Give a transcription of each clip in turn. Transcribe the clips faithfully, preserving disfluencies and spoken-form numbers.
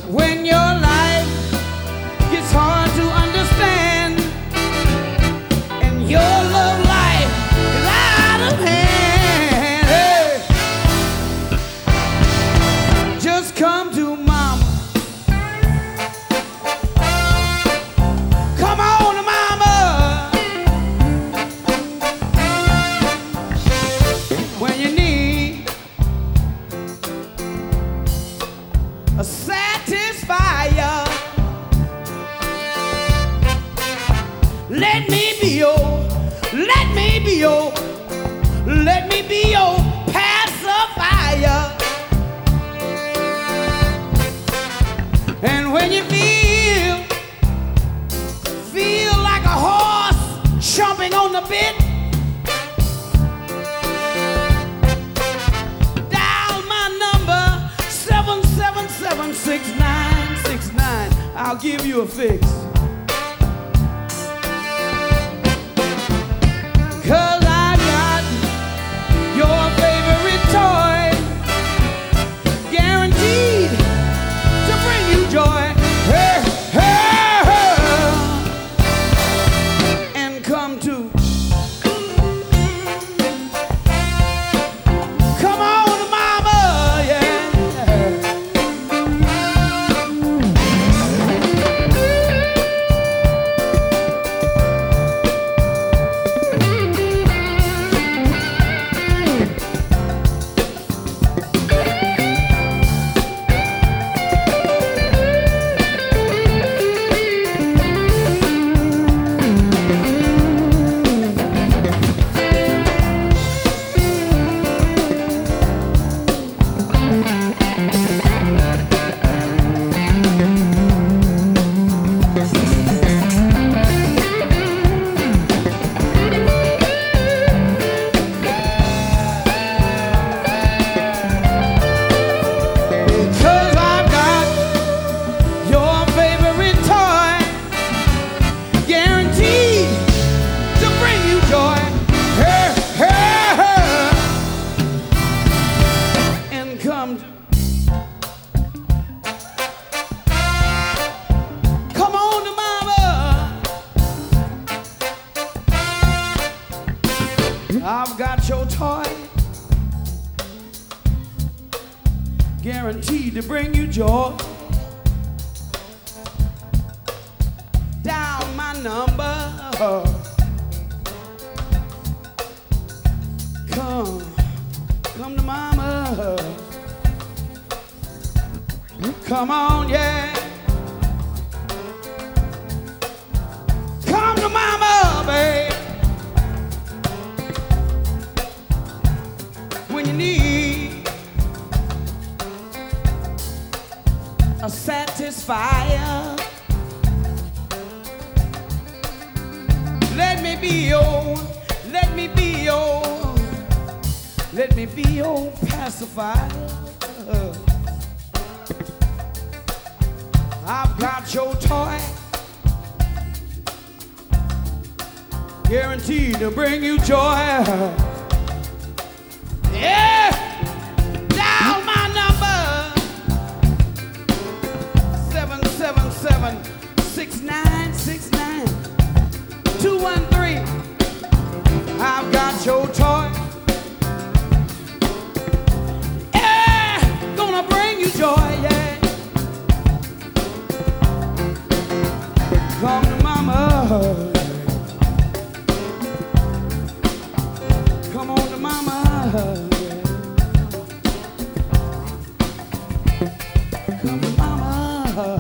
When your life gets hard to understand and your love life is out of hand, hey, just come to mama. Come on to mama. When you need a satisfier, let me be your, let me be your, let me be your pacifier. And when you feel, feel like a horse chomping on the bit, dial my number seven seven seven, six nine six nine. I'll give you a fix. Cause I got your favorite toy, guaranteed to bring you joy. Hey, hey, hey. And come to, come on, mama, yeah. I've got your toy, guaranteed to bring you joy. Dial my number. Come, come to mama. Come on, yeah. Come to mama, babe. When you need a satisfier, let me be your, let me be your, let me be your pacifier. I've got your toy, guaranteed to bring you joy. Yeah, dial my number seven seven seven, six nine six nine, two one three. I've got your toy. Yeah, gonna bring you joy. Yeah, come to mama. Come on to mama. Come to mama.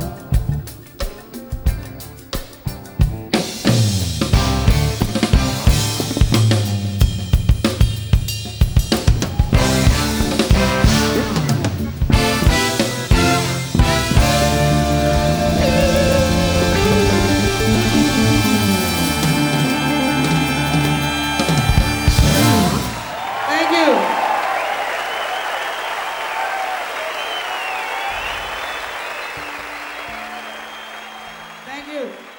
Thank you. Thank you.